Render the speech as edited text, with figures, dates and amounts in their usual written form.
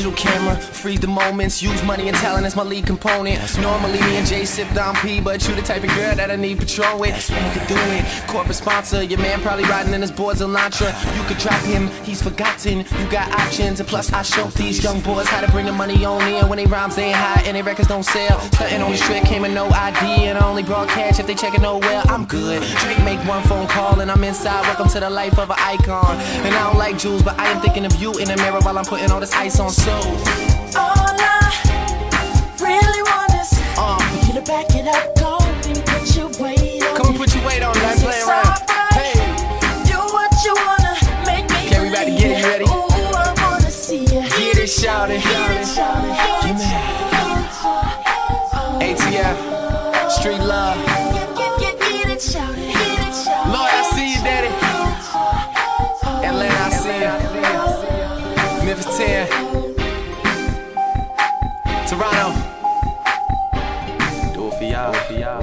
digital camera, freeze the moments, use money and talent as my lead component. Normally me and Jay sip down P, but you the type of girl that I need Patron with. You could do it, corporate sponsor, your man probably riding in his boards Elantra. You could drop him, he's forgotten. You got options, and plus I show these young boys how to bring the money on in. When they rhymes they ain't hot and they records don't sell. Stunting on the strip came with no ID, and I only brought cash if they checkin' no well. I'm good. Drake make one phone call and I'm inside. Welcome to the life of an icon. And I don't like jewels, but I am thinking of you in the mirror while I'm putting all this ice on. So all I really want is for you to back it up, go and put your weight on. Come and put your weight on, let's play around. Hey, do what you wanna, make me okay, we about to get it, you ready? Ooh, I wanna see you. Get it, shout it. Give me ATF, Street Love. Get it, shout it. Lord, I see you, daddy. Atlanta, I see you. Memphis 10. Toronto. Do it for y'all.